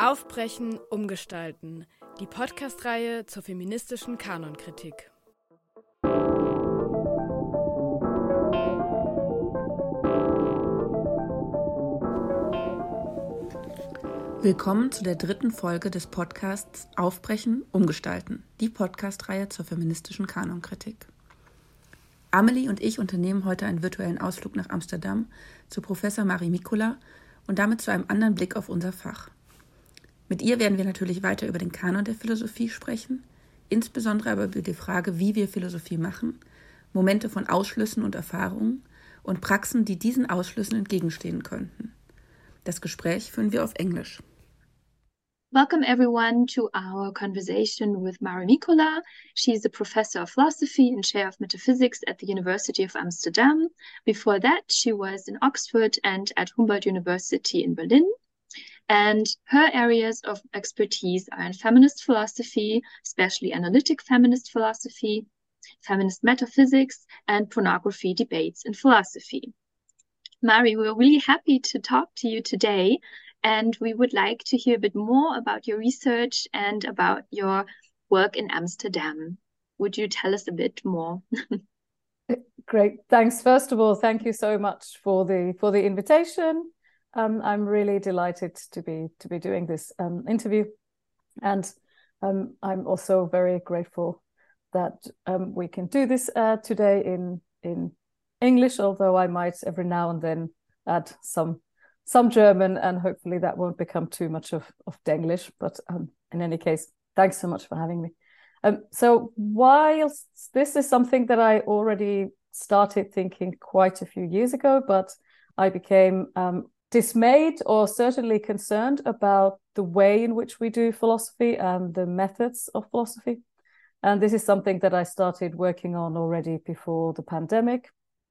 Aufbrechen, umgestalten. Die Podcast-Reihe zur feministischen Kanonkritik. Willkommen zu der dritten Folge des Podcasts Aufbrechen, umgestalten. Die Podcast-Reihe zur feministischen Kanonkritik. Amelie und ich unternehmen heute einen virtuellen Ausflug nach Amsterdam zu Professor Marie Mikula und damit zu einem anderen Blick auf unser Fach. Mit ihr werden wir natürlich weiter über den Kanon der Philosophie sprechen, insbesondere aber über die Frage, wie wir Philosophie machen, Momente von Ausschlüssen und Erfahrungen und Praxen, die diesen Ausschlüssen entgegenstehen könnten. Das Gespräch führen wir auf Englisch. Welcome everyone to our conversation with Marie Mikula. She's a professor of philosophy and chair of metaphysics at the University of Amsterdam. Before that, she was in Oxford and at Humboldt University in Berlin. And her areas of expertise are in feminist philosophy, especially analytic feminist philosophy, feminist metaphysics, and pornography debates in philosophy. Marie, we're really happy to talk to you today, and we would like to hear a bit more about your research and about your work in Amsterdam. Would you tell us a bit more? Great, thanks. First of all, thank you so much for the invitation. I'm really delighted to be doing this interview, and I'm also very grateful that we can do this today in English, although I might every now and then add some German, and hopefully that won't become too much of Denglish. But in any case, thanks so much for having me. So whilst this is something that I already started thinking quite a few years ago, but I became dismayed or certainly concerned about the way in which we do philosophy and the methods of philosophy. And this is something that I started working on already before the pandemic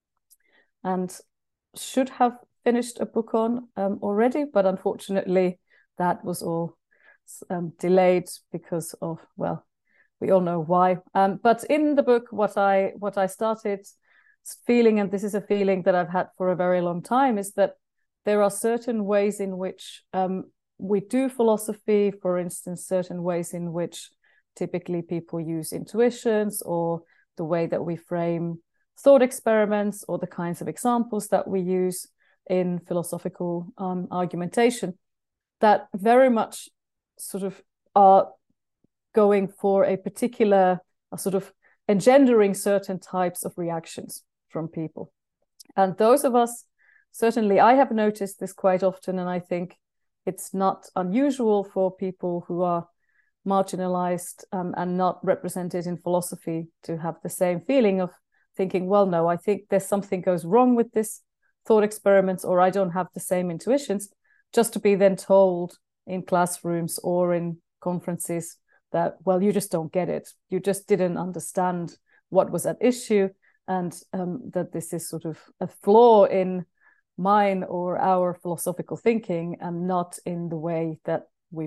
and should have finished a book on already, but unfortunately that was all delayed because of, well, we all know why. But in the book, what I started feeling, and this is a feeling that I've had for a very long time, is that there are certain ways in which we do philosophy, for instance, certain ways in which typically people use intuitions, or the way that we frame thought experiments, or the kinds of examples that we use in philosophical argumentation, that very much sort of are going for a particular sort of engendering certain types of reactions from people. And those of us, certainly I have noticed this quite often, and I think it's not unusual for people who are marginalized and not represented in philosophy to have the same feeling of thinking, well, no, I think there's something goes wrong with this thought experiments, or I don't have the same intuitions, just to be then told in classrooms or in conferences that, well, you just don't get it. You just didn't understand what was at issue, and that this is sort of a flaw in mine or our philosophical thinking, and not in the way that we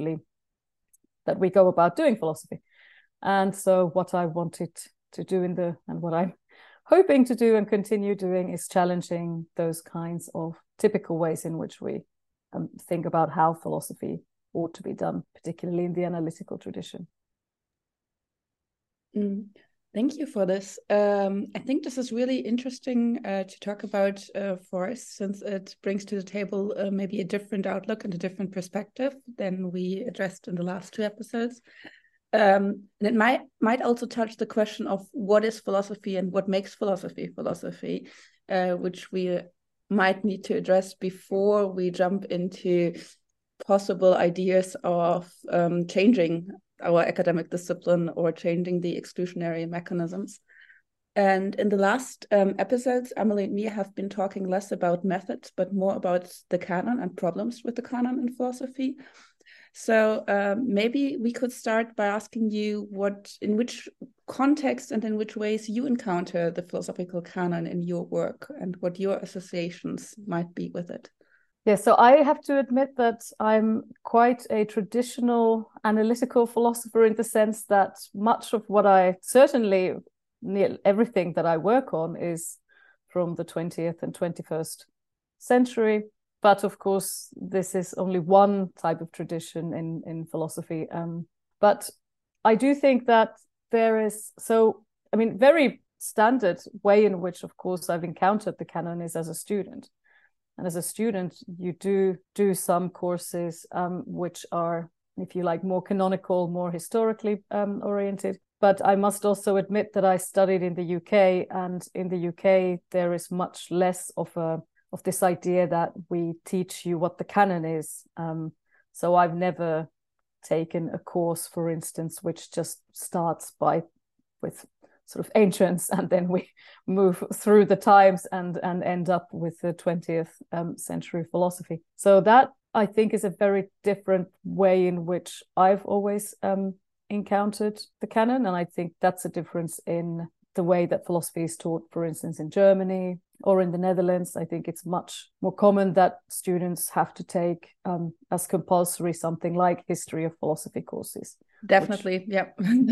go about doing philosophy. And so what I wanted to do and what I'm hoping to do and continue doing is challenging those kinds of typical ways in which we think about how philosophy ought to be done, particularly in the analytical tradition. Thank you for this. I think this is really interesting to talk about for us, since it brings to the table maybe a different outlook and a different perspective than we addressed in the last two episodes. And it might also touch the question of what is philosophy and what makes philosophy, which we might need to address before we jump into possible ideas of changing our academic discipline or changing the exclusionary mechanisms. And in the last episodes, Amelie and me have been talking less about methods, but more about the canon and problems with the canon in philosophy. So maybe we could start by asking you in which context and in which ways you encounter the philosophical canon in your work, and what your associations might be with it. Yeah, so I have to admit that I'm quite a traditional analytical philosopher, in the sense that much of what nearly everything that I work on is from the 20th and 21st century. But of course, this is only one type of tradition in philosophy. But I do think that there is, very standard way in which, of course, I've encountered the canon is as a student. And as a student, you do some courses which are, if you like, more canonical, more historically oriented. But I must also admit that I studied in the UK, and in the UK, there is much less of this idea that we teach you what the canon is. So I've never taken a course, for instance, which just starts with sort of ancients, and then we move through the times and end up with the 20th century philosophy. So that, I think, is a very different way in which I've always encountered the canon. And I think that's a difference in the way that philosophy is taught, for instance, in Germany or in the Netherlands. I think it's much more common that students have to take as compulsory something like history of philosophy courses. Definitely, yeah.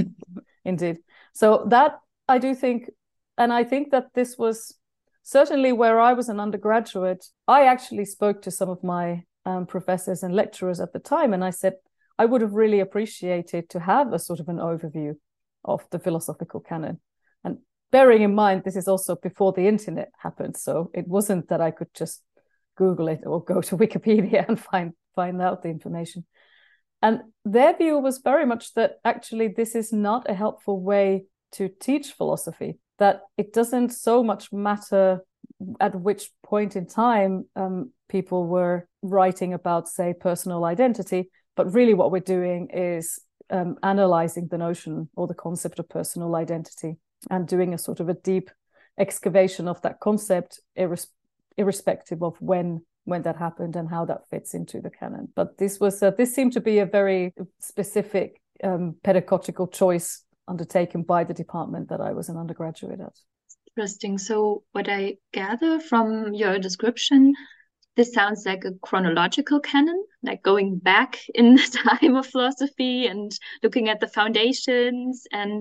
Indeed. So that I do think, and I think that this was certainly where I was an undergraduate. I actually spoke to some of my professors and lecturers at the time, and I said, I would have really appreciated to have a sort of an overview of the philosophical canon. And bearing in mind, this is also before the internet happened. So it wasn't that I could just Google it or go to Wikipedia and find out the information. And their view was very much that actually this is not a helpful way to teach philosophy, that it doesn't so much matter at which point in time people were writing about, say, personal identity, but really what we're doing is analyzing the notion or the concept of personal identity and doing a sort of a deep excavation of that concept, irrespective of when that happened and how that fits into the canon. But this seemed to be a very specific pedagogical choice undertaken by the department that I was an undergraduate at. Interesting. So what I gather from your description, this sounds like a chronological canon, like going back in the time of philosophy and looking at the foundations. And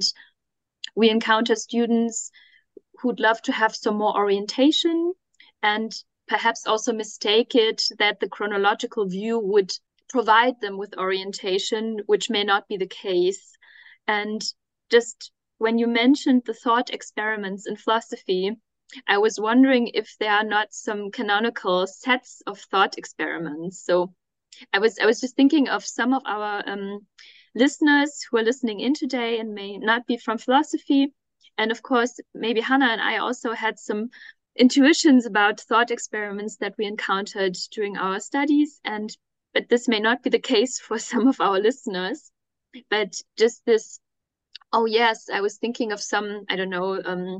we encounter students who'd love to have some more orientation and perhaps also mistake it that the chronological view would provide them with orientation, which may not be the case. And just when you mentioned the thought experiments in philosophy, I was wondering if there are not some canonical sets of thought experiments. So I was just thinking of some of our listeners who are listening in today and may not be from philosophy. And of course, maybe Hannah and I also had some intuitions about thought experiments that we encountered during our studies. But this may not be the case for some of our listeners. But just this, oh yes, I was thinking of some, I don't know,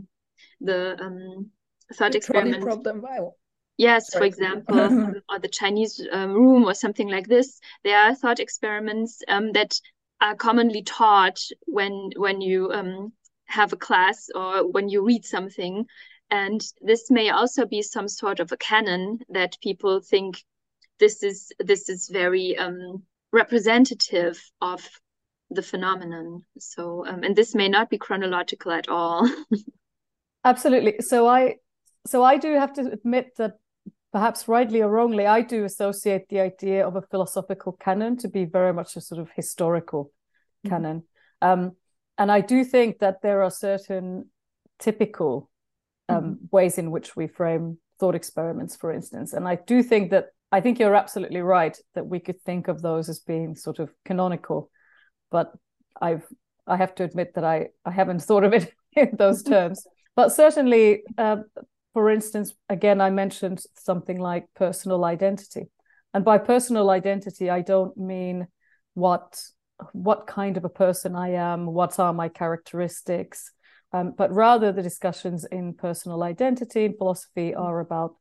the thought experiment. Problem. Wow. Yes, sorry. For example, or the Chinese room or something like this. There are thought experiments that are commonly taught when you have a class or when you read something. And this may also be some sort of a canon that people think this is very representative of the phenomenon. So, and this may not be chronological at all. Absolutely. So I do have to admit that perhaps rightly or wrongly, I do associate the idea of a philosophical canon to be very much a sort of historical canon. And I do think that there are certain typical ways in which we frame thought experiments, for instance. And I think you're absolutely right that we could think of those as being sort of canonical, but I have to admit that I haven't thought of it in those terms. But certainly, for instance, again, I mentioned something like personal identity. And by personal identity, I don't mean what kind of a person I am, what are my characteristics, but rather the discussions in personal identity in philosophy are about,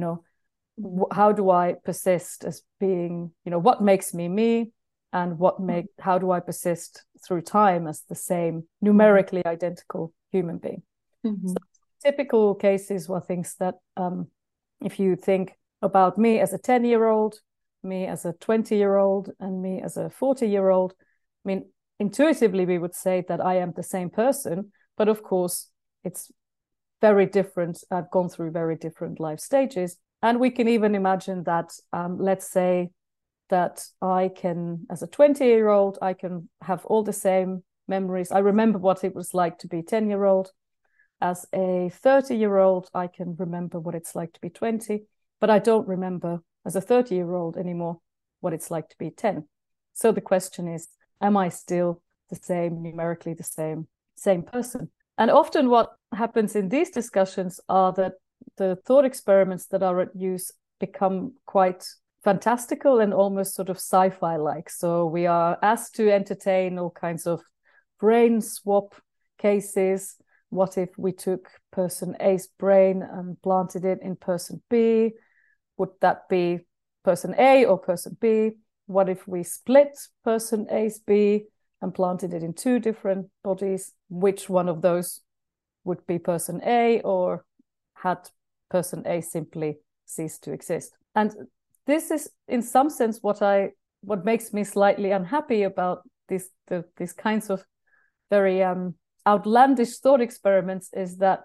how do I persist as being, what makes me me, and how do I persist through time as the same numerically identical human being. So typical cases were things that if you think about me as a 10-year-old, me as a 20-year-old, and me as a 40-year-old, I mean, intuitively we would say that I am the same person, but of course it's very different. I've gone through very different life stages. And we can even imagine that, let's say that I can, as a 20-year-old, I can have all the same memories. I remember what it was like to be 10-year-old. As a 30-year-old, I can remember what it's like to be 20, but I don't remember as a 30-year-old anymore what it's like to be 10. So the question is, am I still the same, numerically the same person? And often what happens in these discussions are that the thought experiments that are at use become quite fantastical and almost sort of sci-fi like. So we are asked to entertain all kinds of brain swap cases. What if we took person A's brain and planted it in person B? Would that be person A or person B? What if we split person A's B and planted it in two different bodies? Which one of those would be person A, or had person A simply ceased to exist? And this is, in some sense, what makes me slightly unhappy about these kinds of very outlandish thought experiments, is that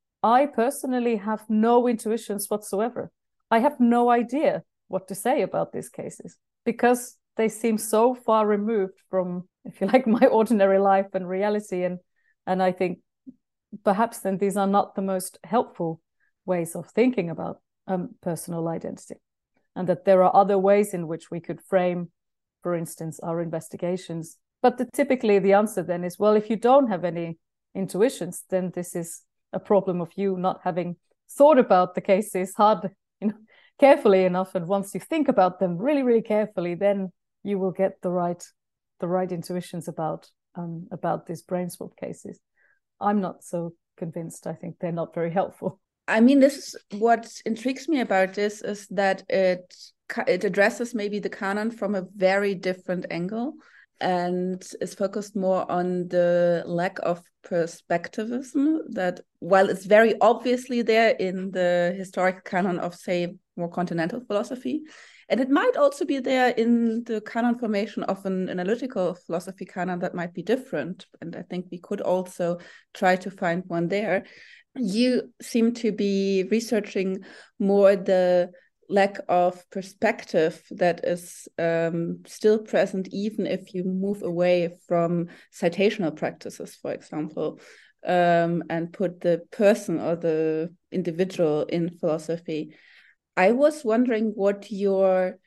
I personally have no intuitions whatsoever. I have no idea what to say about these cases because they seem so far removed from, if you like, my ordinary life and reality. And I think perhaps then these are not the most helpful ways of thinking about personal identity, and that there are other ways in which we could frame, for instance, our investigations. But typically the answer then is, well, if you don't have any intuitions, then this is a problem of you not having thought about the cases hard, carefully enough. And once you think about them really, really carefully, then you will get the right intuitions about these brain swap cases. I'm not so convinced. I think they're not very helpful. I mean, this is what intrigues me about this, is that it addresses maybe the canon from a very different angle and is focused more on the lack of perspectivism that, while it's very obviously there in the historic canon of, say, more continental philosophy, and it might also be there in the canon formation of an analytical philosophy canon that might be different. And I think we could also try to find one there. You seem to be researching more the lack of perspective that is still present, even if you move away from citational practices, for example, and put the person or the individual in philosophy. I was wondering what your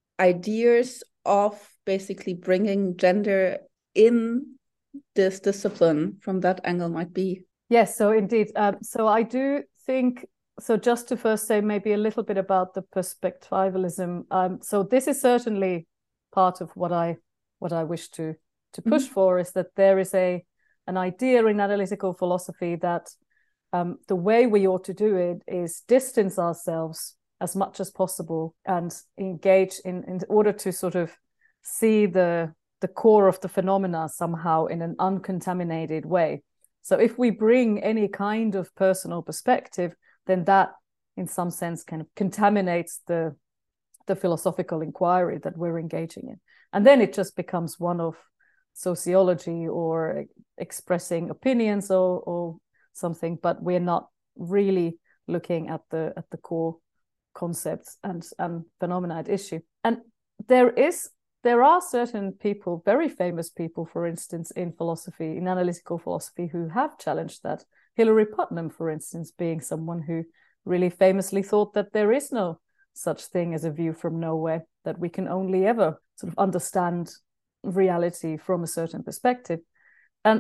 ideas of basically bringing gender in this discipline from that angle might be. Yes, so indeed. So I do think, so just to first say maybe a little bit about the perspectivalism. So this is certainly part of what I wish to push for, is that there is an idea in analytical philosophy that the way we ought to do it is distance ourselves as much as possible and engage in order to sort of see the core of the phenomena somehow in an uncontaminated way. So if we bring any kind of personal perspective, then that in some sense kind of contaminates the philosophical inquiry that we're engaging in. And then it just becomes one of sociology or expressing opinions or something, but we're not really looking at the core concepts and phenomena at issue. And there are certain people, very famous people, for instance, in philosophy, in analytical philosophy, who have challenged that. Hilary Putnam, for instance, being someone who really famously thought that there is no such thing as a view from nowhere, that we can only ever sort of understand reality from a certain perspective. And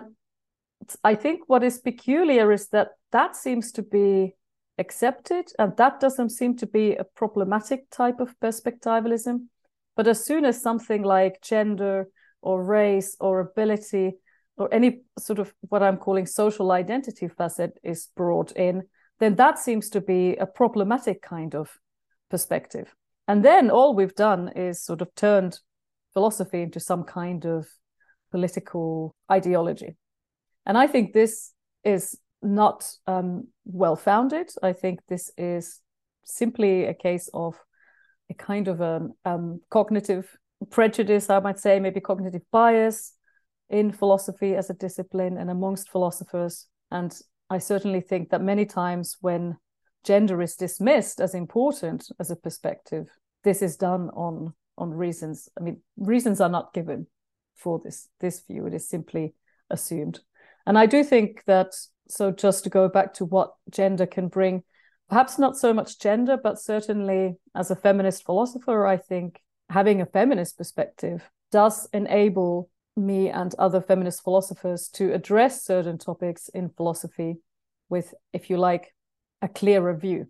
I think what is peculiar is that seems to be accepted, and that doesn't seem to be a problematic type of perspectivalism. But as soon as something like gender or race or ability or any sort of what I'm calling social identity facet is brought in, then that seems to be a problematic kind of perspective. And then all we've done is sort of turned philosophy into some kind of political ideology. And I think this is not well-founded. I think this is simply a case of a kind of a cognitive prejudice, I might say, maybe cognitive bias in philosophy as a discipline and amongst philosophers. And I certainly think that many times when gender is dismissed as important as a perspective, this is done on reasons. I mean, reasons are not given for this view. It is simply assumed. And I do think that, so just to go back to what gender can bring, perhaps not so much gender, but certainly as a feminist philosopher, I think having a feminist perspective does enable me and other feminist philosophers to address certain topics in philosophy with, if you like, a clearer view.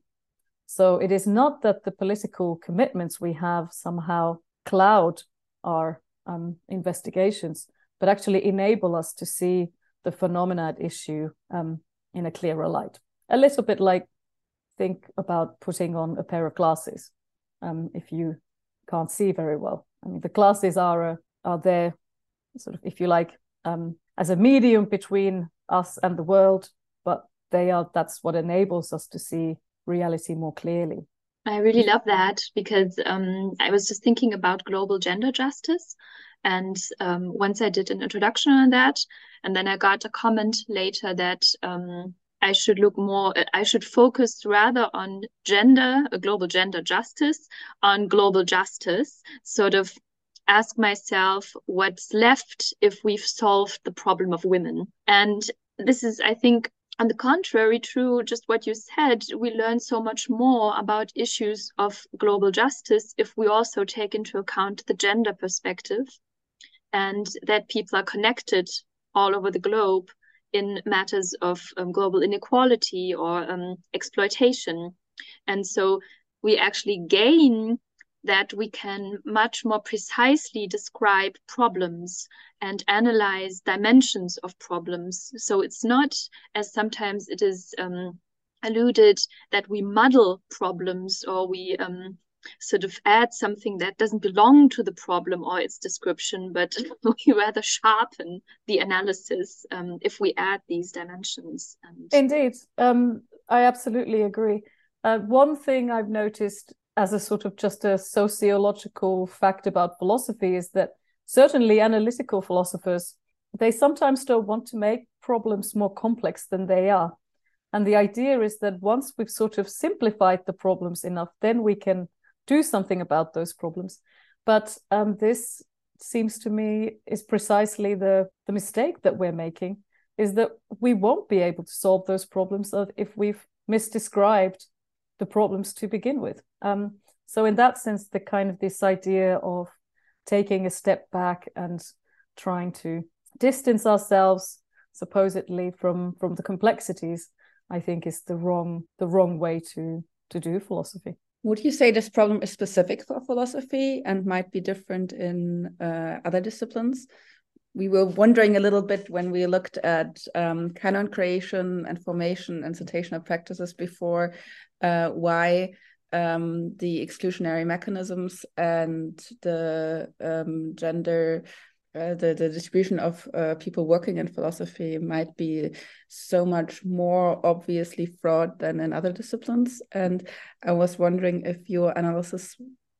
So it is not that the political commitments we have somehow cloud our investigations, but actually enable us to see the phenomena at issue in a clearer light. A little bit like, think about putting on a pair of glasses if you can't see very well. I mean, the glasses are there, sort of, if you like, as a medium between us and the world, but that's what enables us to see reality more clearly. I really love that, because I was just thinking about global gender justice. And once I did an introduction on that, and then I got a comment later that I should focus rather on global gender justice, on global justice, sort of ask myself what's left if we've solved the problem of women. And this is, I think, on the contrary, true, just what you said, we learn so much more about issues of global justice if we also take into account the gender perspective, and that people are connected all over the globe in matters of global inequality or exploitation. And so we actually gain that we can much more precisely describe problems and analyze dimensions of problems. So it's not, as sometimes it is alluded, that we muddle problems, or we sort of add something that doesn't belong to the problem or its description, but we rather sharpen the analysis if we add these dimensions. Indeed, I absolutely agree. One thing I've noticed as a sort of just a sociological fact about philosophy is that certainly analytical philosophers, they sometimes don't want to make problems more complex than they are. And the idea is that once we've sort of simplified the problems enough, then we can do something about those problems. But this seems to me is precisely the mistake that we're making, is that we won't be able to solve those problems if we've misdescribed the problems to begin with. So in that sense, the kind of this idea of taking a step back and trying to distance ourselves supposedly from the complexities, I think is the wrong way to do philosophy. Would you say this problem is specific for philosophy and might be different in other disciplines? We were wondering a little bit when we looked at canon creation and formation and citational practices before, why the exclusionary mechanisms and the gender, the distribution of people working in philosophy might be so much more obviously fraught than in other disciplines. And I was wondering if your analysis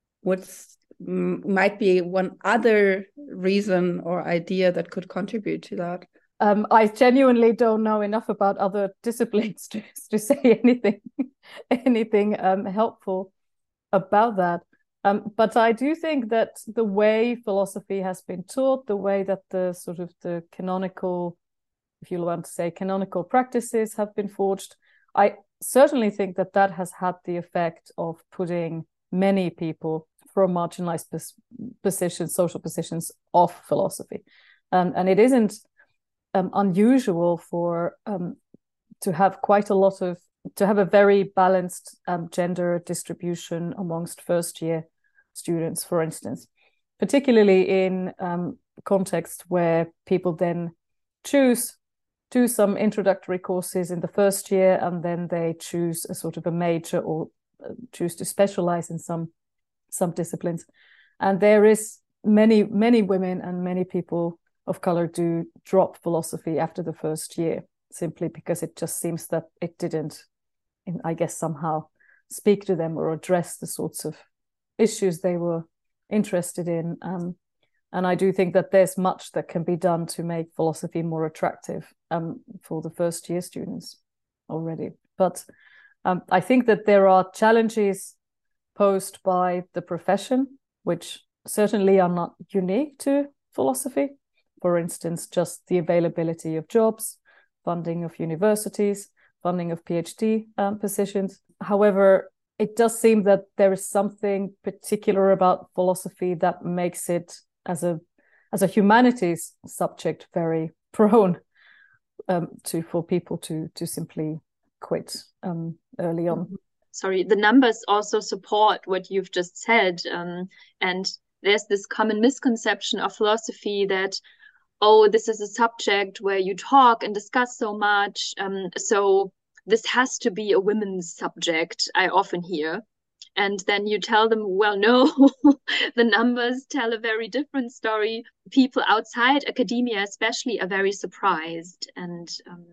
might be one other reason or idea that could contribute to that. I genuinely don't know enough about other disciplines to say anything helpful about that. But I do think that the way philosophy has been taught, the way that the sort of the canonical, if you want to say canonical practices have been forged, I certainly think that has had the effect of putting many people from marginalized positions, social positions, off philosophy. And it isn't unusual for to have a very balanced gender distribution amongst first-year students, for instance, particularly in context where people then do some introductory courses in the first year, and then they choose a sort of a major or choose to specialize in some disciplines. And there is many women and many people of color do drop philosophy after the first year, simply because it just seems that it didn't, I guess, somehow speak to them or address the sorts of issues they were interested in. And I do think that there's much that can be done to make philosophy more attractive for the first year students already. But I think that there are challenges posed by the profession, which certainly are not unique to philosophy. For instance, just the availability of jobs, funding of universities, funding of PhD positions. However, it does seem that there is something particular about philosophy that makes it, as a humanities subject, very prone for people to simply quit early on. Sorry, the numbers also support what you've just said. And there's this common misconception of philosophy that, oh, this is a subject where you talk and discuss so much. So this has to be a women's subject, I often hear. And then you tell them, well, no, the numbers tell a very different story. People outside academia especially are very surprised. And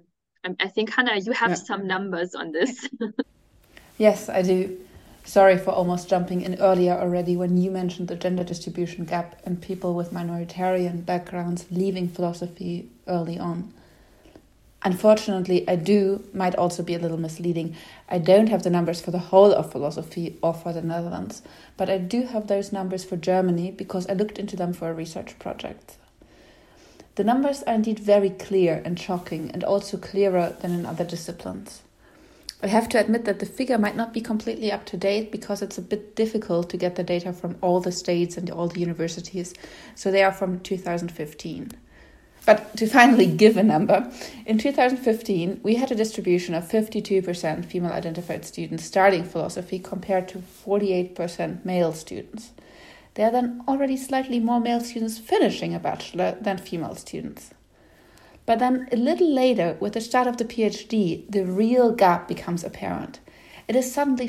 I think, Hannah, you have some numbers on this. Yes, I do. Sorry for almost jumping in earlier already when you mentioned the gender distribution gap and people with minoritarian backgrounds leaving philosophy early on. Unfortunately, might also be a little misleading. I don't have the numbers for the whole of philosophy or for the Netherlands, but I do have those numbers for Germany because I looked into them for a research project. The numbers are indeed very clear and shocking, and also clearer than in other disciplines. I have to admit that the figure might not be completely up to date because it's a bit difficult to get the data from all the states and all the universities, so they are from 2015. But to finally give a number, in 2015 we had a distribution of 52% female-identified students starting philosophy compared to 48% male students. There are then already slightly more male students finishing a bachelor than female students. But then a little later, with the start of the PhD, the real gap becomes apparent. It is suddenly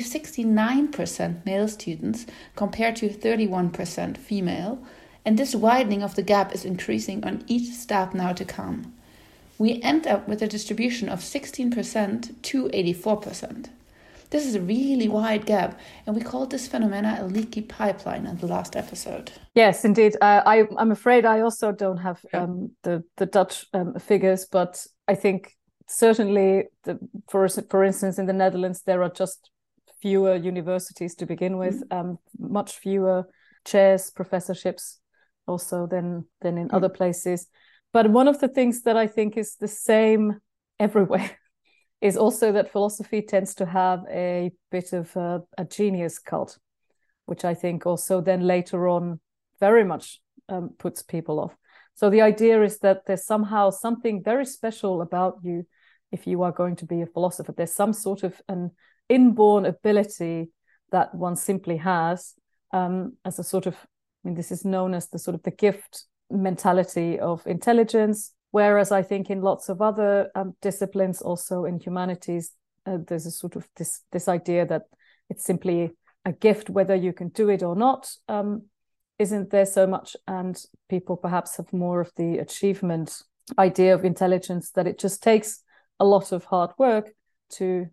69% male students compared to 31% female, and this widening of the gap is increasing on each step now to come. We end up with a distribution of 16% to 84%. This is a really wide gap, and we called this phenomena a leaky pipeline in the last episode. Yes, indeed. I'm afraid I also don't have the Dutch figures, but I think certainly, for instance, in the Netherlands, there are just fewer universities to begin with, much fewer chairs, professorships also than in other places. But one of the things that I think is the same everywhere is also that philosophy tends to have a bit of a genius cult, which I think also then later on very much puts people off. So the idea is that there's somehow something very special about you if you are going to be a philosopher. There's some sort of an inborn ability that one simply has as a sort of, this is known as the sort of the gift mentality of intelligence. Whereas I think in lots of other disciplines, also in humanities, there's a sort of this idea that it's simply a gift, whether you can do it or not, isn't there so much. And people perhaps have more of the achievement idea of intelligence, that it just takes a lot of hard work to,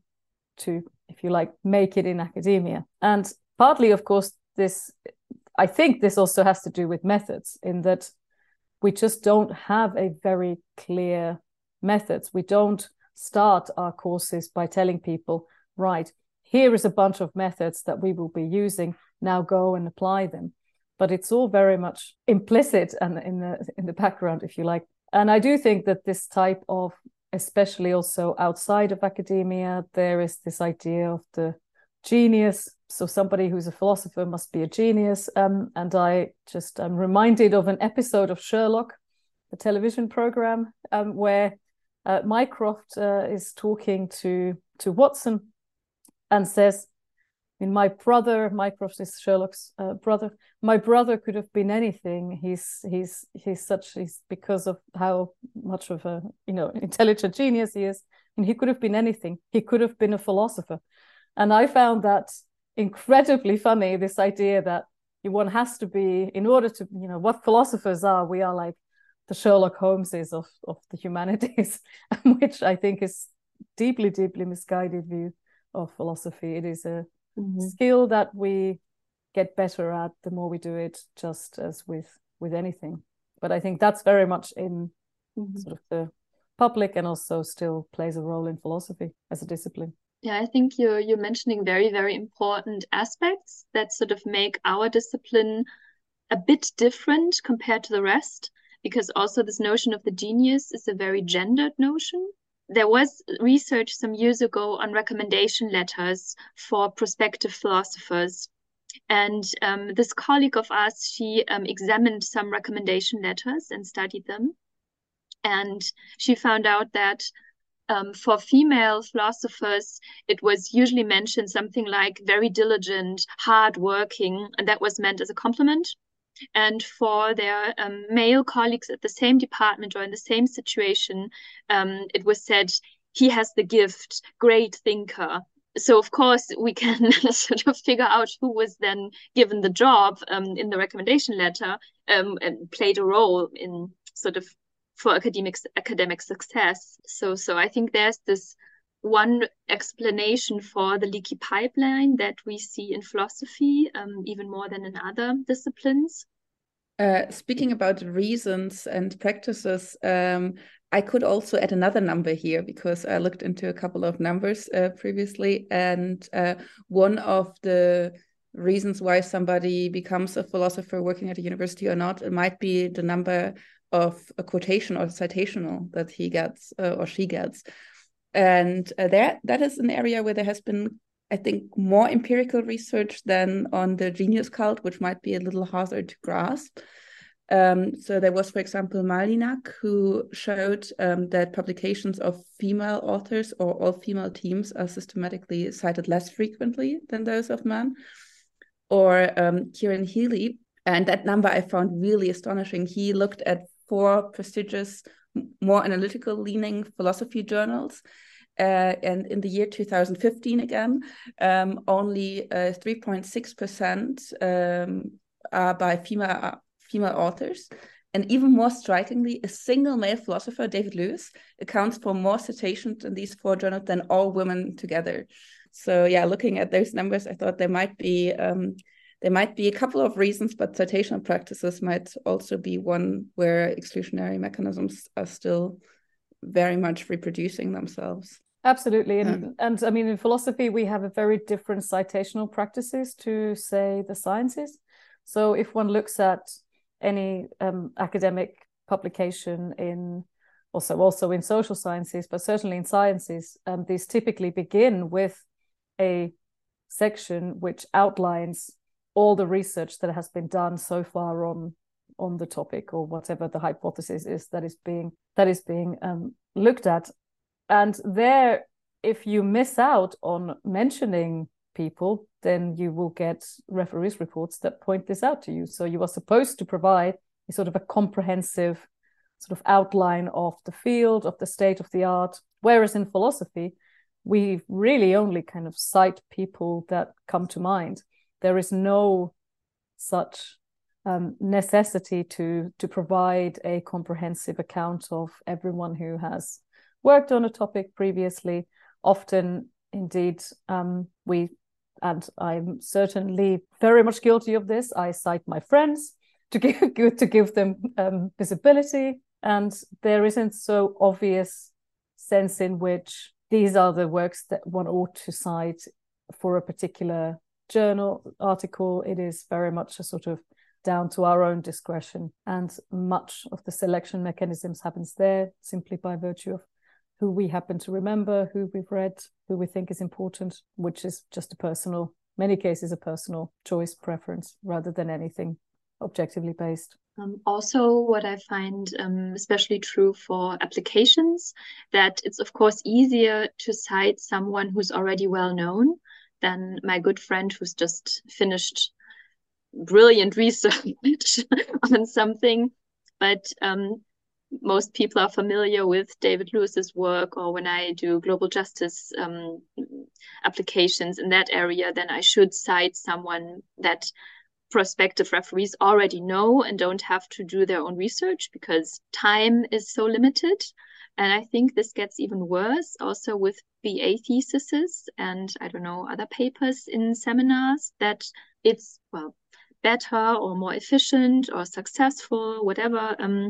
if you like, make it in academia. And partly, of course, I think this also has to do with methods, in that we just don't have a very clear methods. We don't start our courses by telling people, right, here is a bunch of methods that we will be using, now go and apply them. But it's all very much implicit and in the background, if you like. And I do think that this type of, especially also outside of academia, there is this idea of the genius. So somebody who's a philosopher must be a genius. And I just am reminded of an episode of Sherlock, the television program, where Mycroft is talking to Watson and says, Mycroft is Sherlock's brother. My brother could have been anything. He's because of how much of a intelligent genius he is, and he could have been anything. He could have been a philosopher. And I found that incredibly funny, this idea that one has to be, in order to, what philosophers are, we are like the Sherlock Holmeses of the humanities, which I think is deeply, deeply misguided view of philosophy. It is a skill that we get better at the more we do it, just as with anything. But I think that's very much in sort of the public, and also still plays a role in philosophy as a discipline. Yeah, I think you're mentioning very, very important aspects that sort of make our discipline a bit different compared to the rest, because also this notion of the genius is a very gendered notion. There was research some years ago on recommendation letters for prospective philosophers. And this colleague of us, she examined some recommendation letters and studied them. And she found out that for female philosophers, it was usually mentioned something like very diligent, hardworking, and that was meant as a compliment. And for their male colleagues at the same department or in the same situation, it was said, he has the gift, great thinker. So, of course, we can sort of figure out who was then given the job in the recommendation letter and played a role in sort of for academic success. So I think there's this one explanation for the leaky pipeline that we see in philosophy, even more than in other disciplines. Speaking about reasons and practices, I could also add another number here because I looked into a couple of numbers previously, and one of the reasons why somebody becomes a philosopher working at a university or not, it might be the number of a quotation or citational that he gets or she gets. And that is an area where there has been, I think, more empirical research than on the genius cult, which might be a little harder to grasp. So there was, for example, Malinak, who showed that publications of female authors or all female teams are systematically cited less frequently than those of men. Or Kieran Healy, and that number I found really astonishing. He looked at 4 prestigious, more analytical leaning philosophy journals. And in the year 2015, again, only 3.6% are by female authors. And even more strikingly, a single male philosopher, David Lewis, accounts for more citations in these 4 journals than all women together. So yeah, looking at those numbers, I thought there might be a couple of reasons, but citational practices might also be one where exclusionary mechanisms are still very much reproducing themselves. Absolutely. And I mean, in philosophy, we have a very different citational practices to, say, the sciences. So if one looks at any academic publication in also in social sciences, but certainly in sciences, these typically begin with a section which outlines all the research that has been done so far on the topic, or whatever the hypothesis is that is being looked at. And there, if you miss out on mentioning people, then you will get referees reports that point this out to you. So you are supposed to provide a sort of a comprehensive sort of outline of the field, of the state of the art. Whereas in philosophy, we really only kind of cite people that come to mind. There is no such necessity to provide a comprehensive account of everyone who has worked on a topic previously. Often, indeed, and I'm certainly very much guilty of this, I cite my friends to give them visibility, and there isn't so obvious sense in which these are the works that one ought to cite for a particular journal article. It is very much a sort of down to our own discretion, and much of the selection mechanisms happens there simply by virtue of who we happen to remember, who we've read, who we think is important, which is just many cases a personal choice preference rather than anything objectively based. Also, what I find especially true for applications, that it's of course easier to cite someone who's already well known than my good friend who's just finished brilliant research on something. But most people are familiar with David Lewis's work, or when I do global justice applications in that area, then I should cite someone that prospective referees already know and don't have to do their own research because time is so limited. And I think this gets even worse also with BA theses and other papers in seminars, that it's better or more efficient or successful, whatever,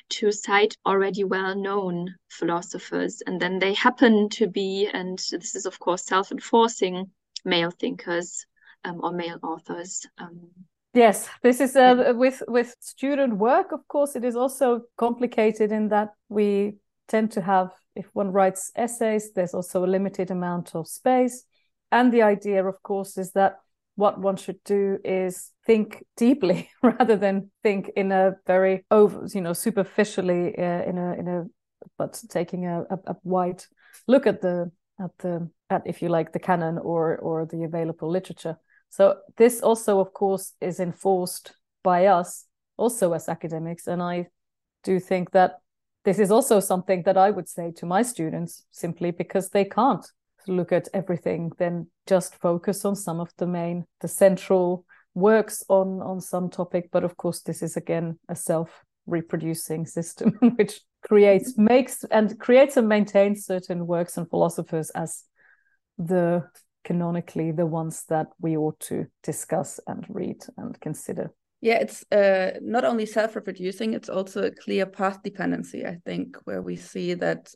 to cite already well-known philosophers, and then they happen to be, and this is of course self-enforcing, male thinkers or male authors. Yes, this is with student work, of course, it is also complicated in that we tend to have, if one writes essays, there's also a limited amount of space. And the idea, of course, is that what one should do is think deeply rather than think in a very superficially but taking a wide look at if you like the canon or the available literature. So this also, of course, is enforced by us also as academics. And I do think that this is also something that I would say to my students, simply because they can't look at everything, then just focus on some of the central works on some topic. But of course, this is again a self-reproducing system which makes and maintains certain works and philosophers as canonically the ones that we ought to discuss and read and consider. Yeah, it's not only self-reproducing, it's also a clear path dependency, I think, where we see that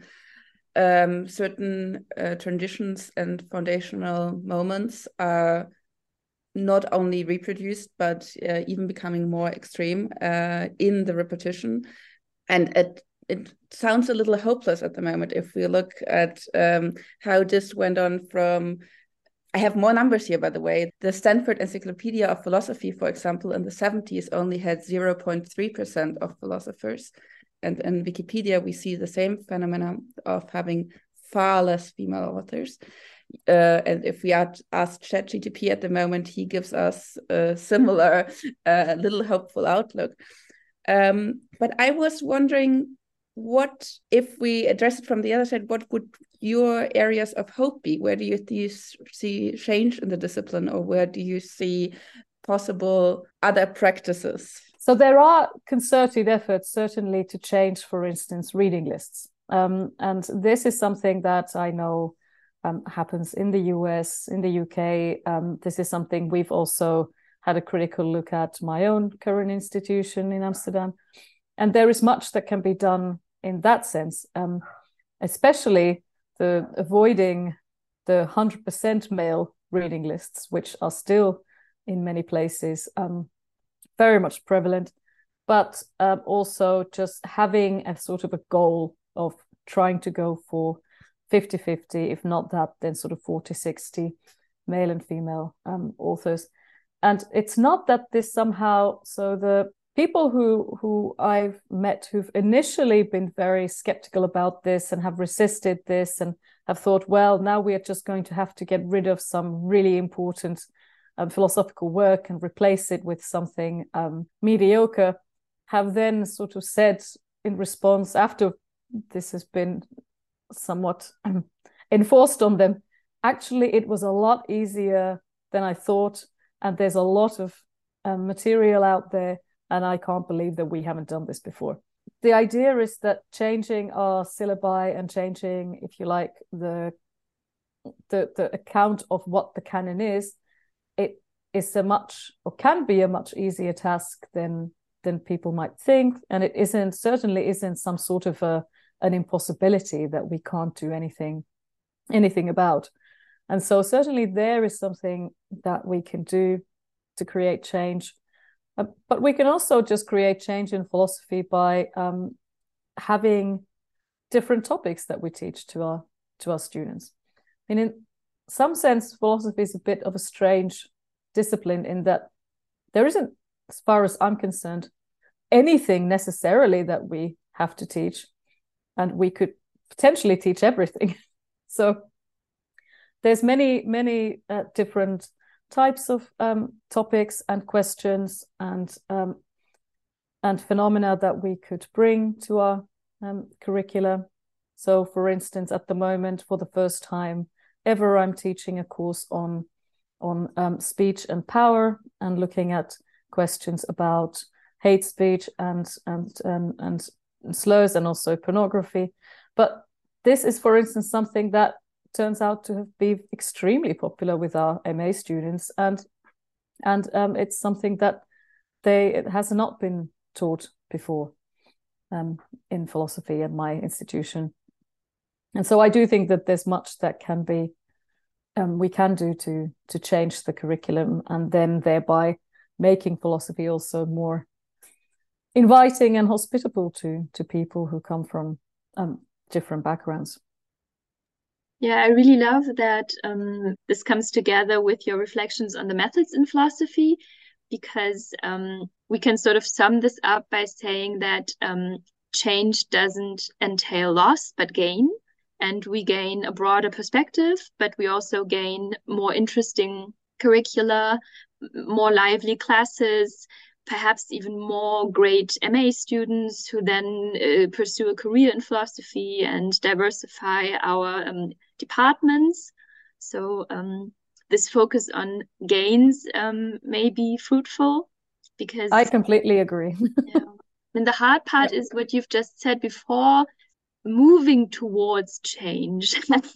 certain traditions and foundational moments are not only reproduced, but even becoming more extreme in the repetition. And it sounds a little hopeless at the moment if we look at how this went on from... I have more numbers here, by the way. The Stanford Encyclopedia of Philosophy, for example, in the 70s only had 0.3% of philosophers. And in Wikipedia, we see the same phenomenon of having far less female authors. And if we ask ChatGPT at the moment, he gives us a similar little hopeful outlook. But I was wondering, what, if we address it from the other side, what would your areas of hope be? Where do you see change in the discipline, or where do you see possible other practices? So there are concerted efforts certainly to change, for instance, reading lists. And this is something that I know happens in the US, in the UK. This is something we've also had a critical look at my own current institution in Amsterdam. And there is much that can be done in that sense, especially avoiding the 100% male reading lists, which are still in many places very much prevalent, but also just having a sort of a goal of trying to go for 50-50, if not that, then sort of 40-60 male and female authors. And it's not that this somehow, so the people who I've met who've initially been very skeptical about this and have resisted this and have thought, well, now we are just going to have to get rid of some really important philosophical work and replace it with something mediocre, have then sort of said in response, after this has been somewhat enforced on them, actually it was a lot easier than I thought, and there's a lot of material out there, and I can't believe that we haven't done this before. The idea is that changing our syllabi and changing, if you like, the account of what the canon is, it is can be a much easier task than people might think, and it certainly isn't some sort of an impossibility that we can't do anything about. And so certainly there is something that we can do to create change. But we can also just create change in philosophy by having different topics that we teach to our students. And in some sense, philosophy is a bit of a strange discipline in that there isn't, as far as I'm concerned, anything necessarily that we have to teach, and we could potentially teach everything. So there's many different types of topics and questions and phenomena that we could bring to our curricula. So, for instance, at the moment, for the first time ever, I'm teaching a course on speech and power, and looking at questions about hate speech and slurs, and also pornography. But this is, for instance, something that turns out to be extremely popular with our MA students, and it's something that it has not been taught before. in philosophy at my institution. And so I do think that there's much that can be we can do to change the curriculum, and then thereby making philosophy also more inviting and hospitable to people who come from different backgrounds. Yeah, I really love that this comes together with your reflections on the methods in philosophy, because we can sort of sum this up by saying that change doesn't entail loss, but gain. And we gain a broader perspective, but we also gain more interesting curricula, more lively classes, perhaps even more great MA students who then pursue a career in philosophy and diversify our departments. So this focus on gains may be fruitful, because I completely agree. Yeah. And the hard part is what you've just said before, moving towards change.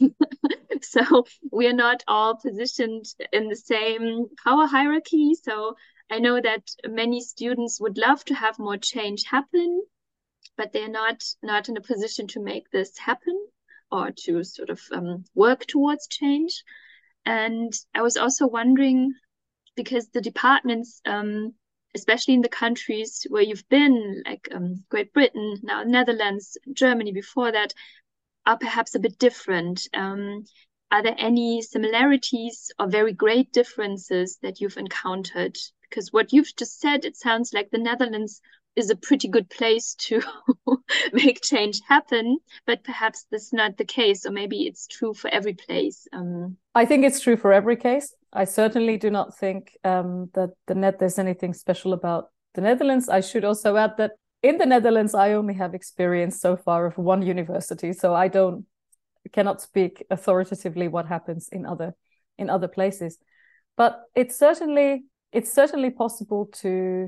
So we are not all positioned in the same power hierarchy. So I know that many students would love to have more change happen, but they're not in a position to make this happen or to sort of work towards change. And I was also wondering, because the departments, especially in the countries where you've been, like Great Britain, now Netherlands, Germany before that, are perhaps a bit different. Are there any similarities or very great differences that you've encountered? Because what you've just said, it sounds like the Netherlands is a pretty good place to make change happen, but perhaps that's not the case, or maybe it's true for every place. I think it's true for every case. I certainly do not think that there's anything special about the Netherlands. I should also add that in the Netherlands, I only have experience so far of one university, so I cannot speak authoritatively what happens in other places. But it's certainly possible to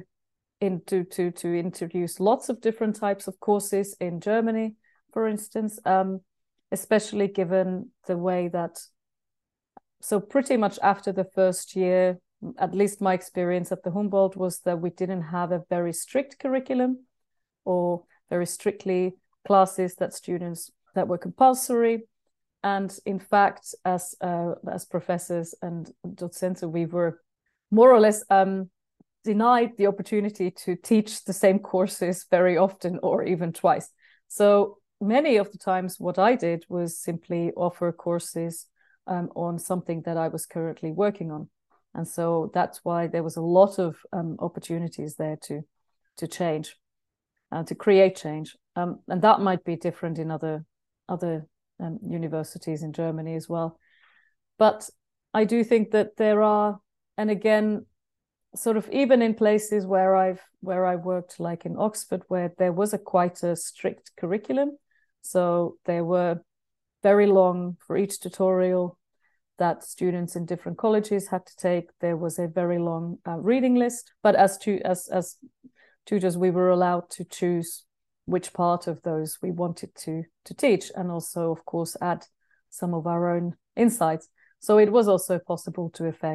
introduce lots of different types of courses in Germany, for instance, especially given the way that, so pretty much after the first year, at least my experience at the Humboldt was that we didn't have a very strict curriculum or very strictly classes that were compulsory. And in fact, as professors and docents, we were more or less denied the opportunity to teach the same courses very often or even twice. So many of the times what I did was simply offer courses on something that I was currently working on. And so that's why there was a lot of opportunities there to change, to create change. And that might be different in other universities in Germany as well. But I do think that there are, and again, sort of even in places where I worked, like in Oxford, where there was quite a strict curriculum. So there were very long for each tutorial that students in different colleges had to take. There was a very long reading list, but as tutors, we were allowed to choose which part of those we wanted to teach, and also, of course, add some of our own insights. So it was also possible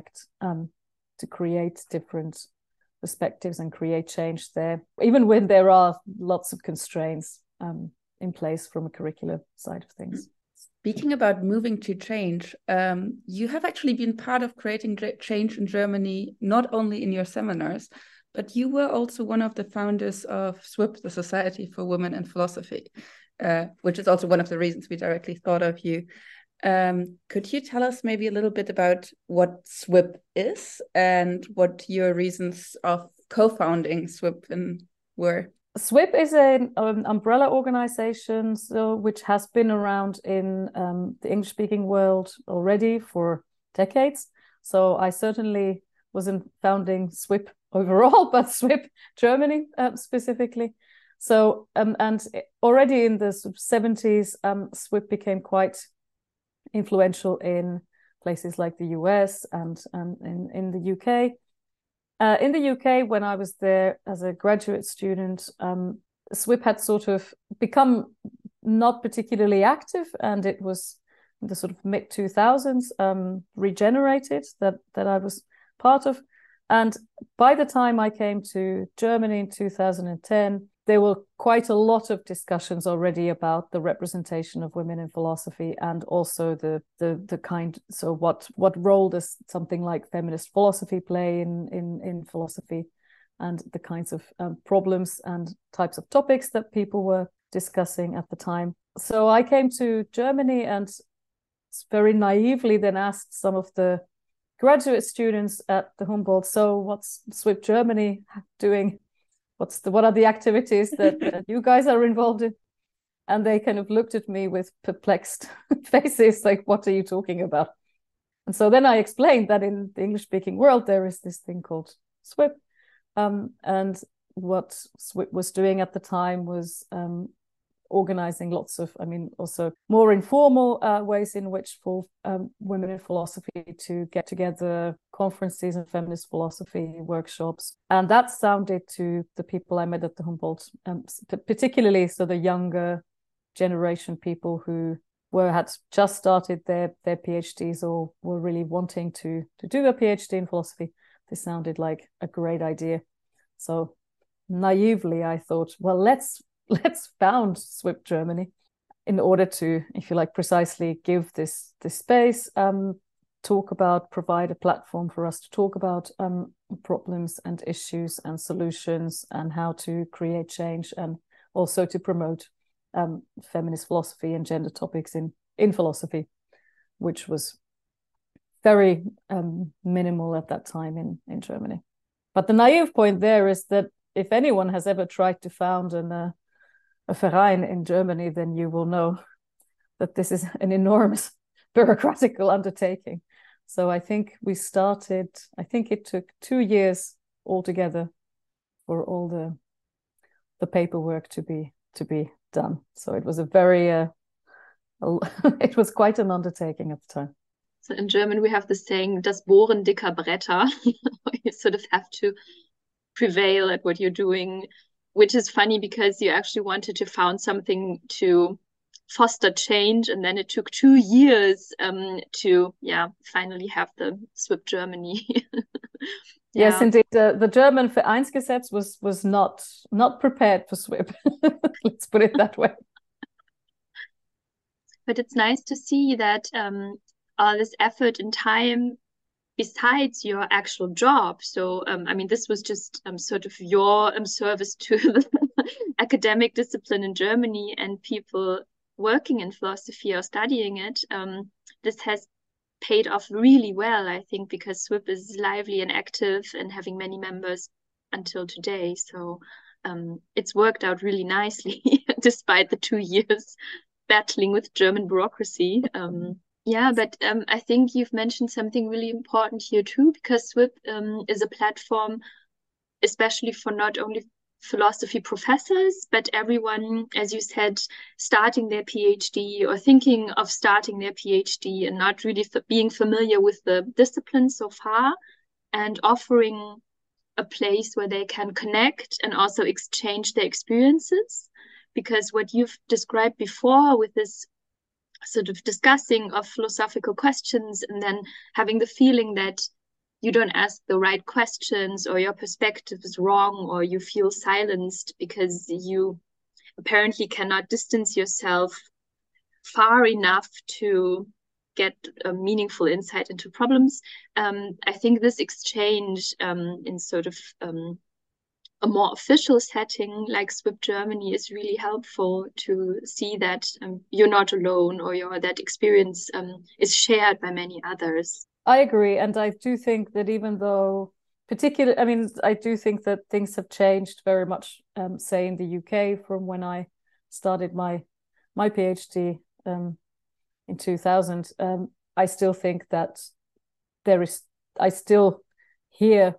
to create different perspectives and create change there, even when there are lots of constraints in place from a curricular side of things. Speaking about moving to change, you have actually been part of creating change in Germany, not only in your seminars, but you were also one of the founders of SWIP, the Society for Women in Philosophy, which is also one of the reasons we directly thought of you. Could you tell us maybe a little bit about what SWIP is and what your reasons of co-founding SWIP were? SWIP is an umbrella organization which has been around in the English-speaking world already for decades. So I certainly wasn't founding SWIP overall, but SWIP Germany specifically. So and already in the 70s, SWIP became quite influential in places like the US and in the UK. In the UK, when I was there as a graduate student, SWIP had sort of become not particularly active, and it was in the sort of mid-2000s regenerated that I was part of. And by the time I came to Germany in 2010, there were quite a lot of discussions already about the representation of women in philosophy, and also the kind. So what role does something like feminist philosophy play in philosophy, and the kinds of problems and types of topics that people were discussing at the time. So I came to Germany and very naively then asked some of the graduate students at the Humboldt, so what's SWIP Germany doing? What are the activities that you guys are involved in? And they kind of looked at me with perplexed faces, like, what are you talking about? And so then I explained that in the English-speaking world, there is this thing called SWIP. And what SWIP was doing at the time was organizing lots of, also more informal ways in which for women in philosophy to get together, conferences and feminist philosophy workshops. And that sounded to the people I met at the Humboldt, particularly so the younger generation people who had just started their PhDs or were really wanting to do a PhD in philosophy. This sounded like a great idea. So naively, I thought, well, let's found SWIP Germany in order to, if you like, precisely give this space, provide a platform for us to talk about problems and issues and solutions and how to create change, and also to promote feminist philosophy and gender topics in philosophy, which was very minimal at that time in Germany. But the naive point there is that if anyone has ever tried to found a Verein in Germany, then you will know that this is an enormous bureaucratical undertaking. So I think it took 2 years altogether for all the paperwork to be done. So it was it was quite an undertaking at the time. So in German, we have the saying, das Bohren dicker Bretter. You sort of have to prevail at what you're doing, which is funny because you actually wanted to found something to foster change, and then it took 2 years to finally have the SWIP Germany. Yes, indeed. The German Vereinsgesetz was not prepared for SWIP. Let's put it that way. But it's nice to see that all this effort and time besides your actual job. So, this was just sort of your service to the academic discipline in Germany and people working in philosophy or studying it. This has paid off really well, I think, because SWIP is lively and active and having many members until today. So it's worked out really nicely, despite the 2 years battling with German bureaucracy. But I think you've mentioned something really important here too, because SWIP is a platform, especially for not only philosophy professors, but everyone, as you said, starting their PhD or thinking of starting their PhD and not really being familiar with the discipline so far, and offering a place where they can connect and also exchange their experiences. Because what you've described before with this sort of discussing of philosophical questions and then having the feeling that you don't ask the right questions or your perspective is wrong or you feel silenced because you apparently cannot distance yourself far enough to get a meaningful insight into problems. I think this exchange in sort of a more official setting like SWIP Germany is really helpful to see that you're not alone, or that experience is shared by many others. I agree. And I do think that even though I do think that things have changed very much, say in the UK from when I started my PhD in 2000. I still think that I still hear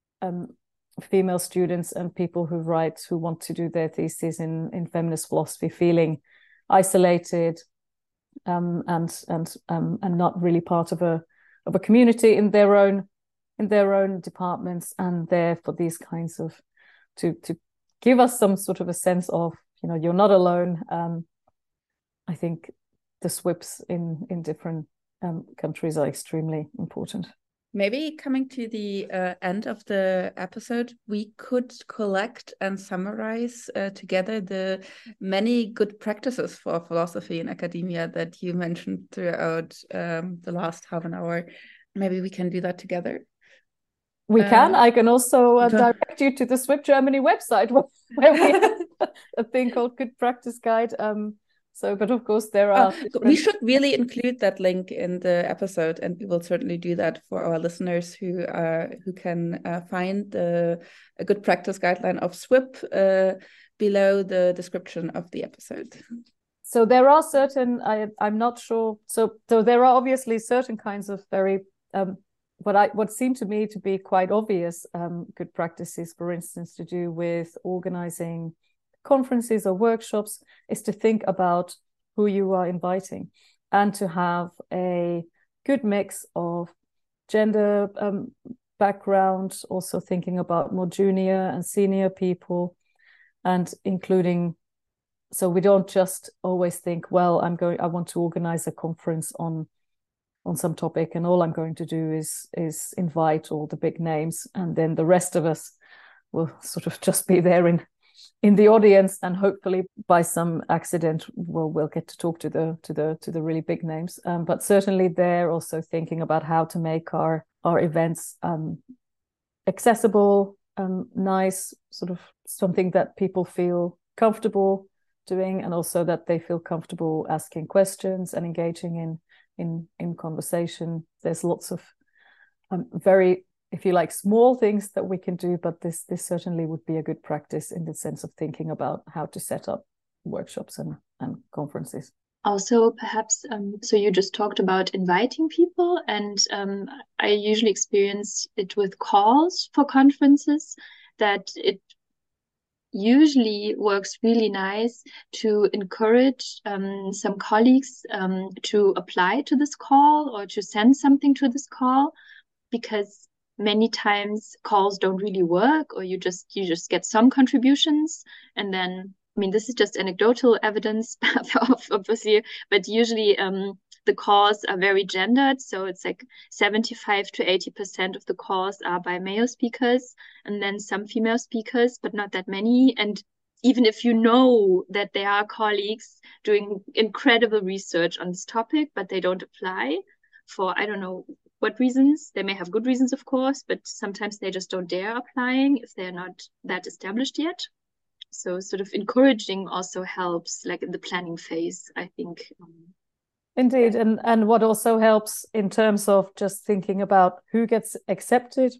female students and people who want to do their thesis in feminist philosophy feeling isolated and not really part of a community in their own departments, and there for these kinds of to give us some sort of a sense of, you're not alone. I think the SWIPs in different countries are extremely important. Maybe coming to the end of the episode, we could collect and summarize together the many good practices for philosophy in academia that you mentioned throughout the last half an hour. Maybe we can do that together. We can. I can also direct you to the SWIP Germany website where we have a thing called Good Practice Guide. But of course there are. We should really include that link in the episode, and we will certainly do that for our listeners who can find a good practice guideline of SWIP below the description of the episode. So there are certain. I'm not sure. So there are obviously certain kinds of very what seem to me to be quite obvious good practices. For instance, to do with organizing conferences or workshops, is to think about who you are inviting and to have a good mix of gender background, also thinking about more junior and senior people, and including, so we don't just always think, well, I want to organize a conference on some topic and all I'm going to do is invite all the big names, and then the rest of us will sort of just be there in the audience, and hopefully by some accident we'll get to talk to the really big names. But certainly they're also thinking about how to make our events accessible, nice, sort of something that people feel comfortable doing, and also that they feel comfortable asking questions and engaging in conversation. There's lots of very, if you like, small things that we can do, but this certainly would be a good practice in the sense of thinking about how to set up workshops and conferences. Also, perhaps, so you just talked about inviting people, and I usually experience it with calls for conferences, that it usually works really nice to encourage some colleagues to apply to this call or to send something to this call, because many times calls don't really work, or you just get some contributions, and then, I mean, this is just anecdotal evidence obviously, but usually the calls are very gendered. So it's like 75 to 80% of the calls are by male speakers, and then some female speakers, but not that many. And even if you know that there are colleagues doing incredible research on this topic, but they don't apply for, I don't know what reasons. They may have good reasons, of course, but sometimes they just don't dare applying if they're not that established yet. So sort of encouraging also helps, like in the planning phase, I think. Indeed, and what also helps in terms of just thinking about who gets accepted,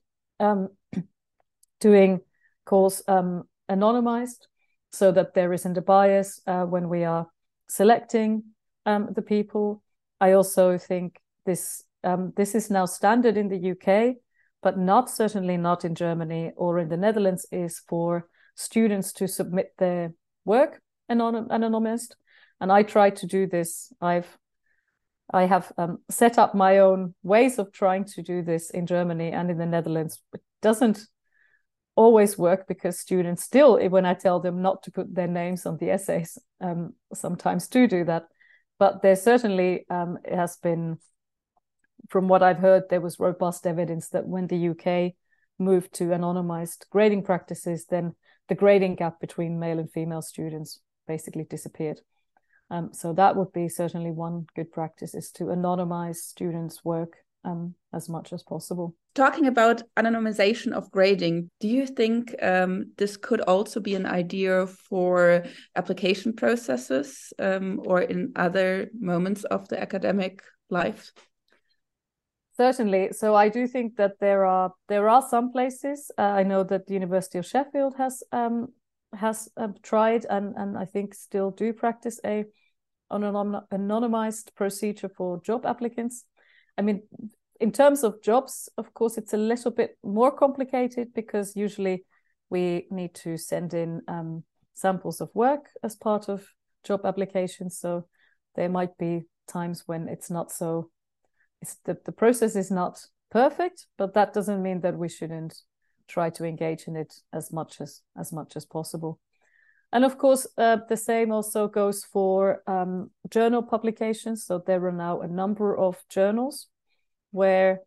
doing calls anonymized, so that there isn't a bias when we are selecting the people. I also think this is now standard in the UK, but certainly not in Germany or in the Netherlands, is for students to submit their work anonymized. And I try to do this. I have set up my own ways of trying to do this in Germany and in the Netherlands. It doesn't always work, because students still, when I tell them not to put their names on the essays, sometimes do that. But there certainly has been, from what I've heard, there was robust evidence that when the UK moved to anonymized grading practices, then the grading gap between male and female students basically disappeared. So that would be certainly one good practice, is to anonymize students' work as much as possible. Talking about anonymization of grading, do you think this could also be an idea for application processes or in other moments of the academic life? Certainly. So I do think that there are some places. I know that the University of Sheffield has tried and I think still do practice an anonymized procedure for job applicants. I mean, in terms of jobs, of course, it's a little bit more complicated, because usually we need to send in samples of work as part of job applications. So there might be times when it's not so, the process is not perfect, but that doesn't mean that we shouldn't try to engage in it as much as possible. And of course, the same also goes for journal publications. So there are now a number of journals where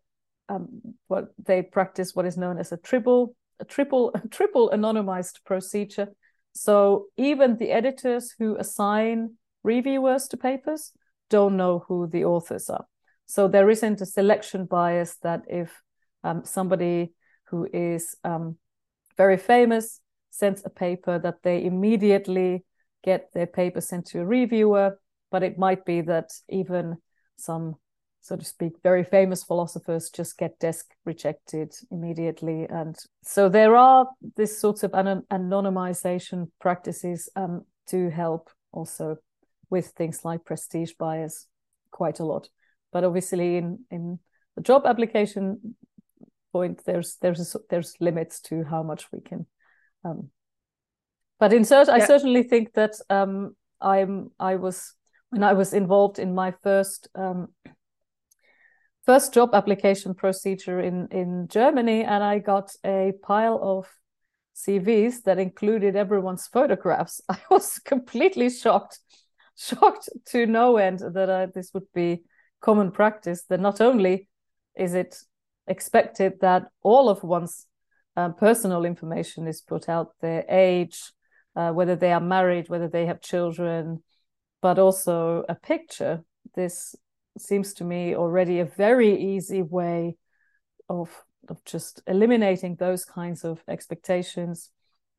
what they practice what is known as a triple anonymized procedure. So even the editors who assign reviewers to papers don't know who the authors are. So there isn't a selection bias that if somebody who is very famous sends a paper, that they immediately get their paper sent to a reviewer. But it might be that even some, so to speak, very famous philosophers just get desk rejected immediately. And so there are this sorts of anonymization practices to help also with things like prestige bias quite a lot. But obviously in the job application point, there's limits to how much we can. But I certainly think that when I was involved in my first job application procedure in Germany, and I got a pile of CVs that included everyone's photographs, I was completely shocked to no end that this would be common practice, that not only is it expected that all of one's personal information is put out, their age, whether they are married, whether they have children, but also a picture. This seems to me already a very easy way of just eliminating those kinds of expectations,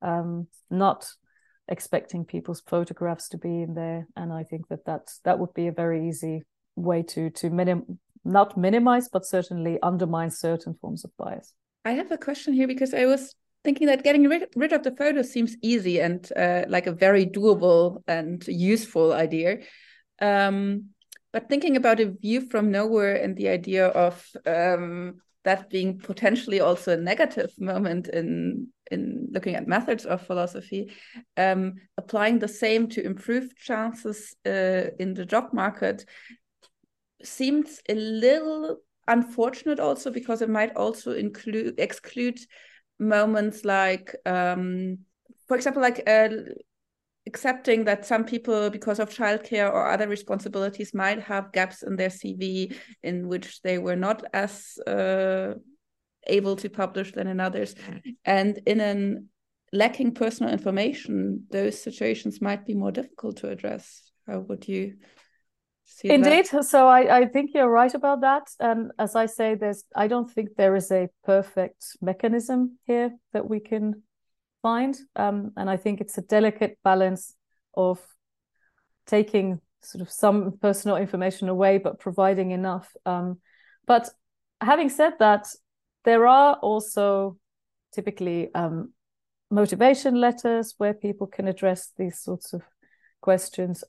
not expecting people's photographs to be in there. And I think that would be a very easy way to not minimize, but certainly undermine certain forms of bias. I have a question here, because I was thinking that getting rid of the photos seems easy and like a very doable and useful idea. But thinking about a view from nowhere and the idea of that being potentially also a negative moment in looking at methods of philosophy, applying the same to improve chances in the job market seems a little unfortunate also, because it might also exclude moments like, for example, like accepting that some people, because of childcare or other responsibilities, might have gaps in their CV in which they were not as able to publish than in others. And in an lacking personal information, those situations might be more difficult to address. How would you see Indeed. that? So I think you're right about that. And as I say, I don't think there is a perfect mechanism here that we can find. And I think it's a delicate balance of taking sort of some personal information away, but providing enough. But having said that, there are also typically motivation letters where people can address these sorts of questions.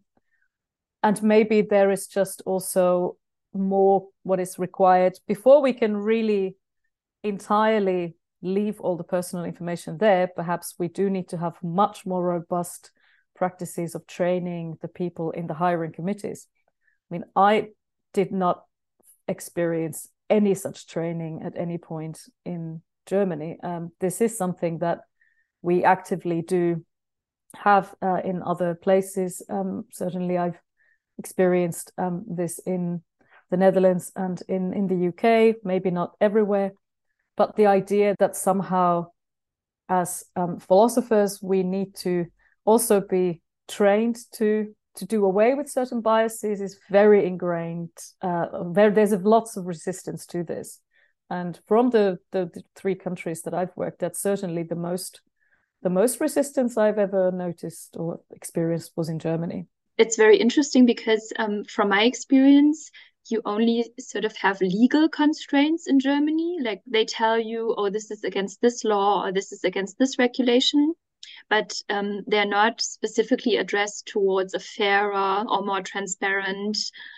And maybe there is just also more what is required before we can really entirely leave all the personal information there. Perhaps we do need to have much more robust practices of training the people in the hiring committees. I mean, I did not experience any such training at any point in Germany. This is something that we actively do have in other places. Certainly I've experienced this in the Netherlands and in the UK, maybe not everywhere, but the idea that somehow as philosophers we need to also be trained to do away with certain biases is very ingrained. There's lots of resistance to this. And from the 3 countries that I've worked at, certainly the most resistance I've ever noticed or experienced was in Germany. It's very interesting because from my experience, you only sort of have legal constraints in Germany. Like they tell you, oh, this is against this law or this is against this regulation. But they're not specifically addressed towards a fairer or more transparent,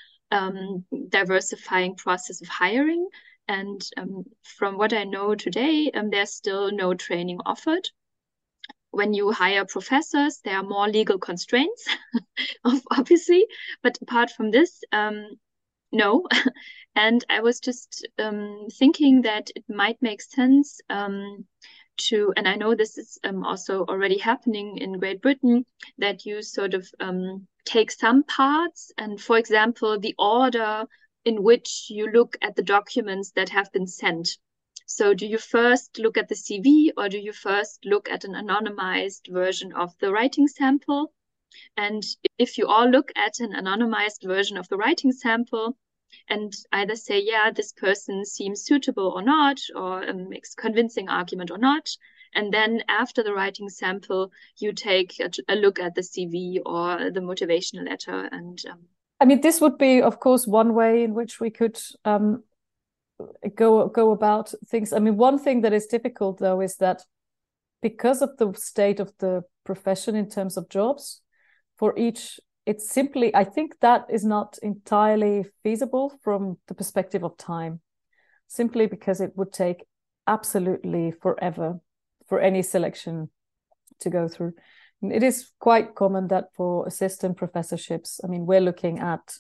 diversifying process of hiring. And from what I know today, there's still no training offered. When you hire professors, there are more legal constraints, obviously. But apart from this, no. And I was just thinking that it might make sense and I know this is also already happening in Great Britain, that you sort of take some parts and, for example, the order in which you look at the documents that have been sent. So do you first look at the CV, or do you first look at an anonymized version of the writing sample? And if you all look at an anonymized version of the writing sample and either say, yeah, this person seems suitable or not, or makes a convincing argument or not, and then after the writing sample, you take a look at the CV or the motivational letter. And I mean, this would be, of course, one way in which we could go about things. I mean, one thing that is difficult, though, is that because of the state of the profession in terms of jobs, for each, it's simply, I think that is not entirely feasible from the perspective of time, simply because it would take absolutely forever for any selection to go through. It is quite common that for assistant professorships, I mean, we're looking at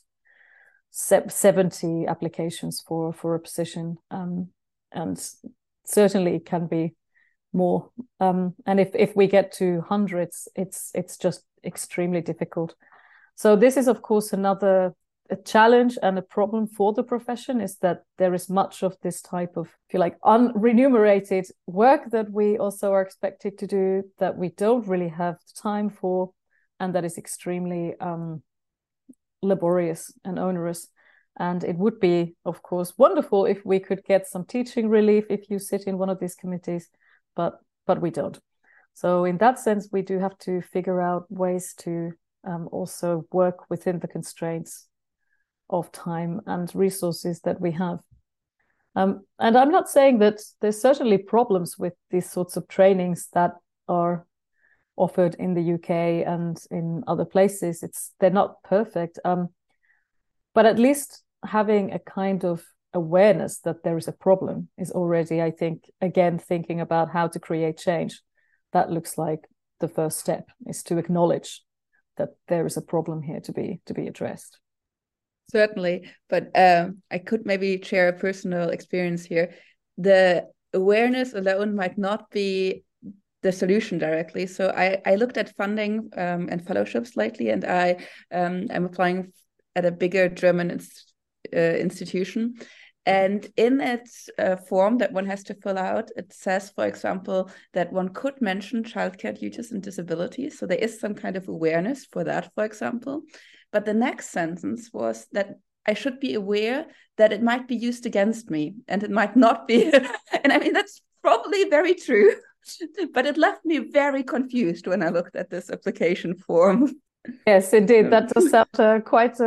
70 applications for a position, and certainly it can be more. And if we get to hundreds, it's just extremely difficult. So this is, of course, a challenge and a problem for the profession, is that there is much of this type of, if you like, unremunerated work that we also are expected to do that we don't really have time for, and that is extremely laborious and onerous. And it would be, of course, wonderful if we could get some teaching relief if you sit in one of these committees, but we don't. So in that sense, we do have to figure out ways to also work within the constraints of time and resources that we have. And I'm not saying that there's certainly problems with these sorts of trainings that are offered in the UK and in other places. They're not perfect, but at least having a kind of awareness that there is a problem is already, I think, again, thinking about how to create change. That looks like the first step, is to acknowledge that there is a problem here to be addressed. Certainly, but I could maybe share a personal experience here. The awareness alone might not be the solution directly. So I looked at funding and fellowships lately, and I'm applying at a bigger German institution. And in its form that one has to fill out, it says, for example, that one could mention childcare duties and disabilities. So there is some kind of awareness for that, for example. But the next sentence was that I should be aware that it might be used against me, and it might not be. And I mean, that's probably very true, but it left me very confused when I looked at this application form. Yes, indeed. That does sound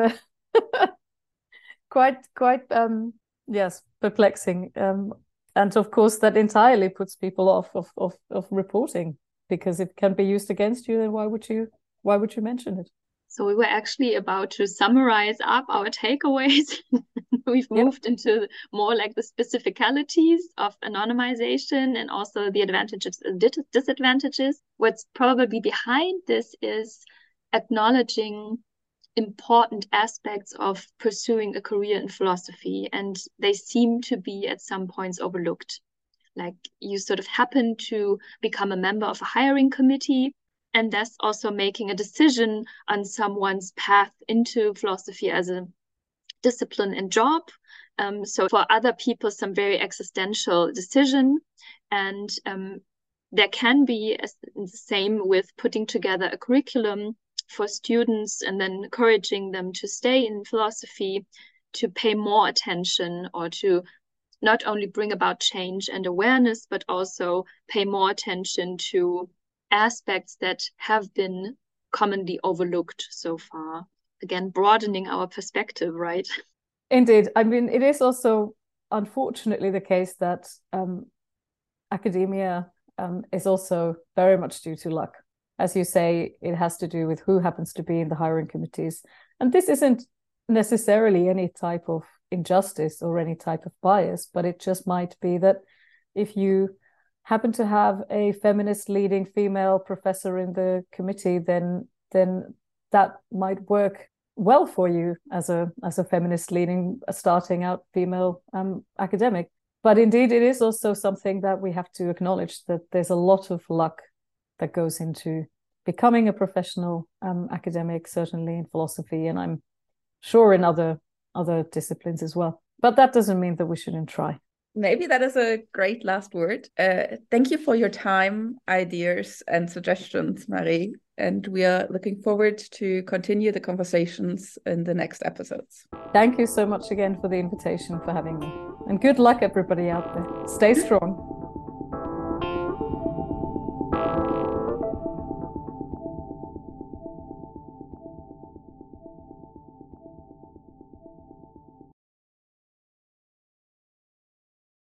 quite yes, perplexing. And of course, that entirely puts people off of reporting, because it can be used against you. Then why would you mention it? So we were actually about to summarize up our takeaways. We've moved into more like the specificalities of anonymization and also the advantages and disadvantages. What's probably behind this is acknowledging important aspects of pursuing a career in philosophy, and they seem to be at some points overlooked. Like, you sort of happen to become a member of a hiring committee, and thus also making a decision on someone's path into philosophy as a discipline and job. So for other people, some very existential decision. And there can be the same with putting together a curriculum for students and then encouraging them to stay in philosophy, to pay more attention, or to not only bring about change and awareness, but also pay more attention to aspects that have been commonly overlooked so far. Again, broadening our perspective, right? Indeed. I mean, it is also unfortunately the case that academia is also very much due to luck. As you say, it has to do with who happens to be in the hiring committees. And this isn't necessarily any type of injustice or any type of bias, but it just might be that if you happen to have a feminist leading female professor in the committee, then that might work well for you as a feminist leading, starting out female academic. But indeed, it is also something that we have to acknowledge, that there's a lot of luck that goes into becoming a professional academic, certainly in philosophy, and I'm sure in other other disciplines as well. But that doesn't mean that we shouldn't try. Maybe that is a great last word. Thank you for your time, ideas, and suggestions, Marie. And we are looking forward to continue the conversations in the next episodes. Thank you so much again for the invitation, for having me. And good luck, everybody out there. Stay strong.